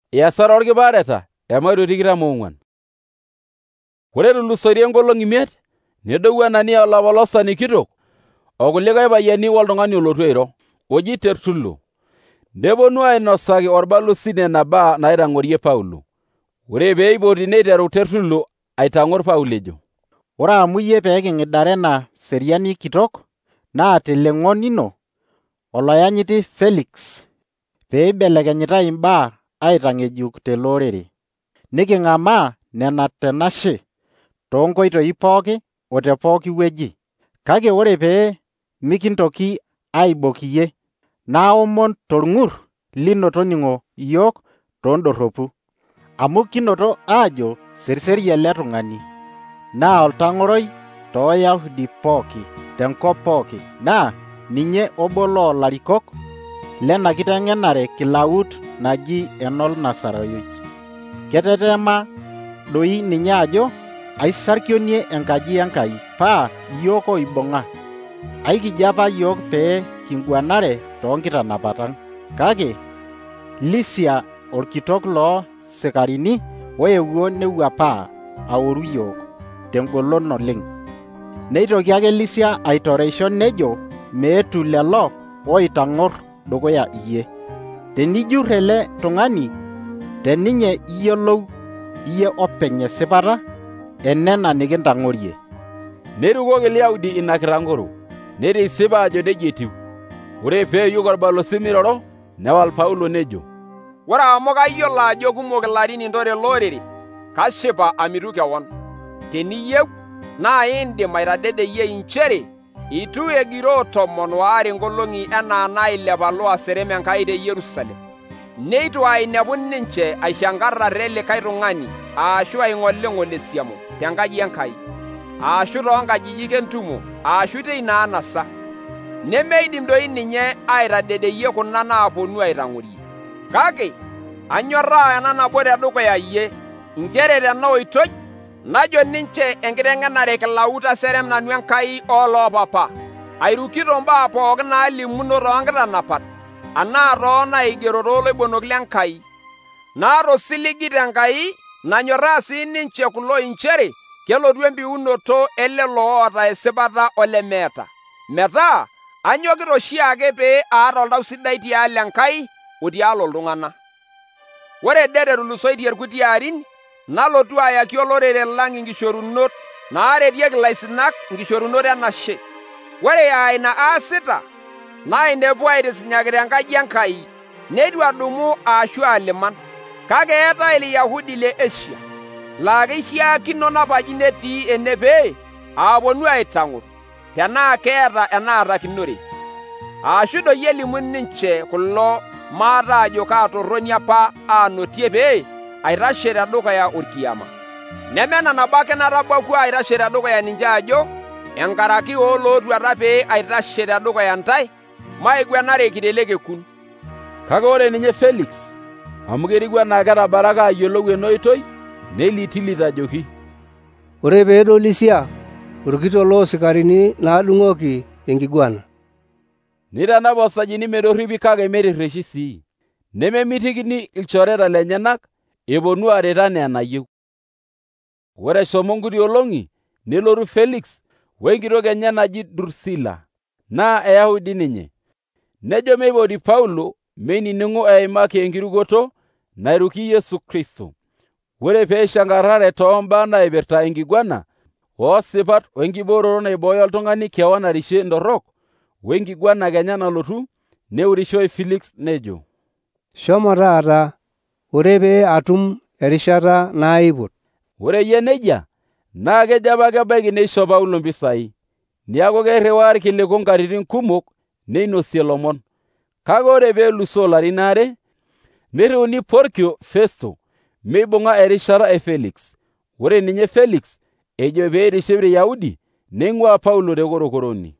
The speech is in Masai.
Esara orkipaareta emaito 24. Ore etulusoitie nkolong'i 5, nedou Anania olapolosani kitok okulikae payiani oltung'ani olotu airo, oji Tertulo. Neponu ainosaki orbalusi nena baa naitang'orie Paulo. Ore pee eipoti neiteru Tertulo aitang'or Paulo ejo, ore amu iyie peeking'idare ena seriani kitok naa teleng'on ino oloyanyiti Felix pee eibelekenyitai imbaa aitang'ejuk tele orere. Niking'amaa nena tenashe toonkoitoi pooki o te pooki wueji. Kake ore pee mikintoki aibok iyie, naomon torng'ur lino toning'o iyiok toondorropu. Amu kinoto aajo serseri ele tung'ani, naa oltang'oroi tooYahudi pooki tenkop pooki, naa ninye obo loolarikok lena kiteng'enare kilaut naji enolnasarayoit. Ketetema doi ninye ajo aisarkionie enkaji Enkai paa iyiok oibung'a. Aikijia apa iyiok pee kingwanare toonkitanapata. Kake Lisia orkitok loo sikarini oewuo newuapaa aoru iyiok tengolon oleng'. Neitoki ake Lisia aitoreisho nejo meetu lelo oitang'or dukuya iyie. Tenijurr ele tung'ani, teninye iyiolou iyie openy esipata enena nikintang'orie. Nerukoki Iliyahudi ina kitang'oro, netisipa ajo nejia etiu. Ore peeyuk orbalusi miroro, newal Paulo nejo, ore amu kayiolo ajo kumok ilarin intore elorere, kashipa amitu kewon. Teniyieu naa indim aitadedeyie inchere itu egiroo 12 nkolong'i enaa nailepa loaserem Enkai te Yerusalem. Neitu ainepu ninche aishankarrare likae tung'ani aashu aing'oling'ol esiamo tenkaji Enkai, aashu toonkajijik entumo, aashu teina anasa. Nemeidim doi ninye aitadedeyie kuna naaponu aitang'orie. Kake anyorraa ena nabo tedukuya iyie, inchere tena oitoi najo ninche enkiteng'enare kilaut aserem nanu Enkai oloopapa, airukito mbaa pookin naalimuno toonkitanapat, anaa toonaigerot ooloibonok lenkai, naatosiligi tenkai nanyorraa sii ninche kulo inchere kelotu empiunoto elelo oota esipata olemeeta, metaa anyokita oshiake pee aata oltau sidai tialo Enkai o tialo iltung'anak. Ore det etulusoitie irkuti arin, nalotu ayaki olorere lang' inkishorunot naaretieki ilaisinak inkishorunot enashe. Ore aa ina aasita, nainepu aitisinyakita enkaji Enkai, neitu adumu aashu aliman. Kake eetae Iliyahudi le Asia, laa keishiakino napaji netii ene pee aaponu aitang'or, tenaa keeta enaatakinore. Aashu doi elimu ninche kulo maata ajo kaa torroni apa aanotie pee aitashe tedukuya orkiama. Nemena nabo ake natabakua aitashe tedukuya ninche ajo enkaraki oolootuata pee aitashe tedukuya ntae, maigwenare kilelek ekun. Kake ore ninye Felix, amu keriku enaa ketabaraka ayiolou enoitoi, nelitilit ajoki, ore peedol Lisia orkitok loosikarini naadung'oki enkiguana. Nitanap osajini metorripi kake metirreshi sii, nememitikini ilchoreta lenyenak eponu aaret enaa enayieu. Ore eshomo nkuti olong'i, nelotu Felix wenkitok enye naji Drusila, naa Ayahudi ninye. Nejo meipoti Paulo meinining'o eimaki enkirukoto nairuki Yesu Kristo. Ore peishankarrare toombaa naipirta enkiguana, oosipat wenkibooroto naibooyo oltung'ani kewon arishie ndorrok, wenkiguana kenya nalotu, neurishoi Felix nejo, shomo taata, ore pee atum erishata naaipot. Ore eyia nejia, naa kejo apa kebaiki neisho Paulo mpisai, niaku keirriwaa irkiliku nkatitin kumok neinosie lomon. Kake ore peelusoo larin 2, neirriuni Porkio Festo meibung'a erishata e Felix. Ore ninye Felix ejo pee eitiship Irayahudi, neing'uaa Paulo te korokoroni.